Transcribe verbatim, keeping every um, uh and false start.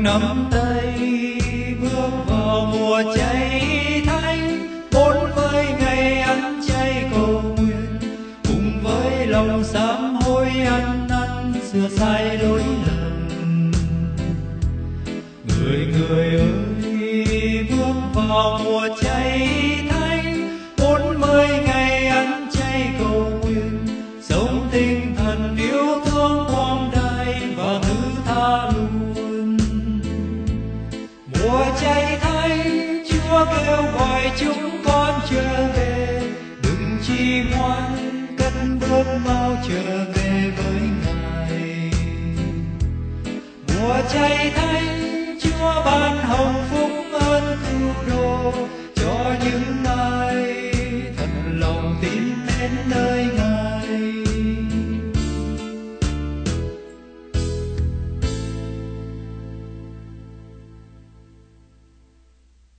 nắm tay bước vào mùa cháy thánh, bốn mươi ngày ăn chay cầu nguyện, cùng với lòng sám hối ăn năn sửa sai lỗi lầm. Người người ơi, bước vào mùa cháy thánh, bốn mươi ngày ăn chay cầu nguyện, sống tinh thần yêu thương quang đại và thứ tha luôn. Mùa cháy thánh, Chúa kêu gọi chúng con trở về, đừng trì hoãn, cất bước mau trở về với Ngài. Mùa cháy thánh, Chúa ban hồng phúc ơn cứu độ,